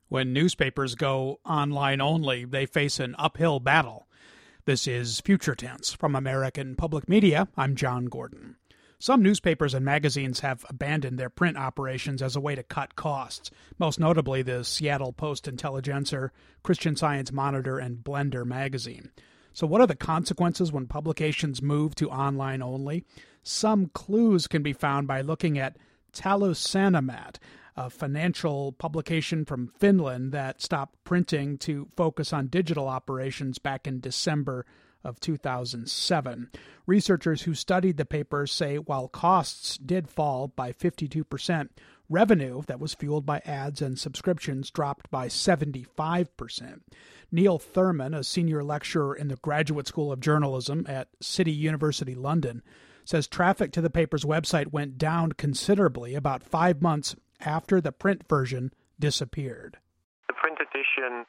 When newspapers go online only, they face an uphill battle. This is Future Tense from American Public Media. I'm John Gordon. Some newspapers and magazines have abandoned their print operations as a way to cut costs, most notably the Seattle Post-Intelligencer, Christian Science Monitor, and Blender magazine. So what are the consequences when publications move to online only? Some clues can be found by looking at Taloussanomat, a financial publication from Finland that stopped printing to focus on digital operations back in December of 2007. Researchers who studied the paper say while costs did fall by 52%, revenue that was fueled by ads and subscriptions dropped by 75%. Neil Thurman, a senior lecturer in the Graduate School of Journalism at City University London, says traffic to the paper's website went down considerably about 5 months after the print version disappeared. The print edition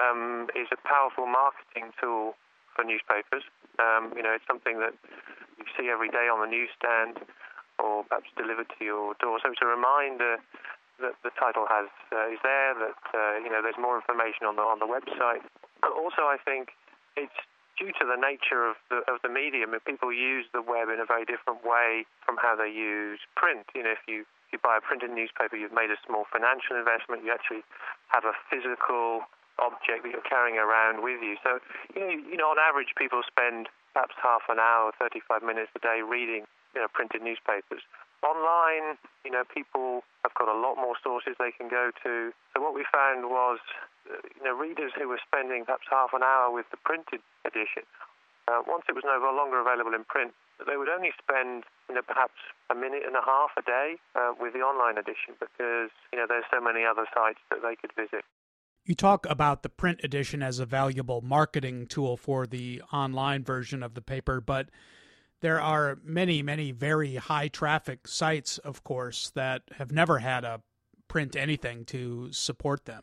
is a powerful marketing tool for newspapers. It's something that you see every day on the newsstand or perhaps delivered to your door. So it's a reminder that the title is there, that there's more information on the website. But also, I think it's due to the nature of the medium. People use the web in a very different way from how they use print. If you buy a printed newspaper, you've made a small financial investment. You actually have a physical object that you're carrying around with you. So, on average, people spend perhaps half an hour, 35 minutes a day reading, printed newspapers. Online, people have got a lot more sources they can go to. So what we found was, readers who were spending perhaps half an hour with the printed edition, once it was no longer available in print, they would only spend, perhaps a minute and a half a day with the online edition because, there's so many other sites that they could visit. You talk about the print edition as a valuable marketing tool for the online version of the paper, but there are many, many very high-traffic sites, of course, that have never had a print anything to support them.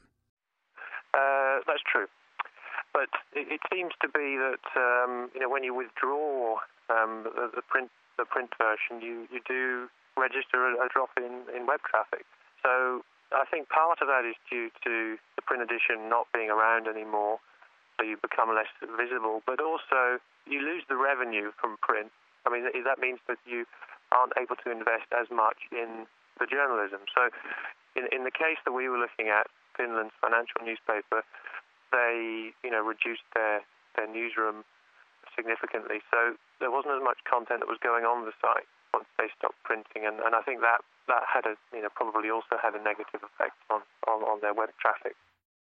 That's true. But it seems to be that, when you withdraw the print version, you do register a drop in web traffic. So I think part of that is due to the print edition not being around anymore, so you become less visible. But also, you lose the revenue from print. I mean, that means that you aren't able to invest as much in the journalism. So in the case that we were looking at, Finland's financial newspaper, they, reduced their newsroom significantly. So there wasn't as much content that was going on the site once they stopped printing. And I think that had probably also had a negative effect on their web traffic.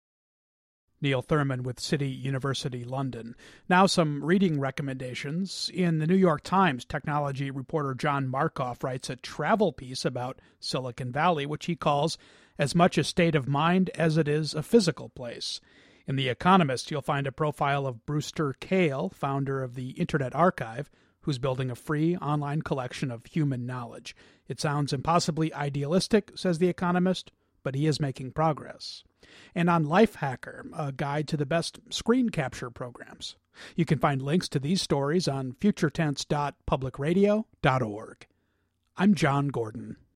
Neil Thurman with City University London. Now some reading recommendations. In the New York Times, technology reporter John Markoff writes a travel piece about Silicon Valley, which he calls as much a state of mind as it is a physical place. In The Economist, you'll find a profile of Brewster Kahle, founder of the Internet Archive, who's building a free online collection of human knowledge. It sounds impossibly idealistic, says The Economist, but he is making progress. And on Lifehacker, a guide to the best screen capture programs. You can find links to these stories on futuretense.publicradio.org. I'm John Gordon.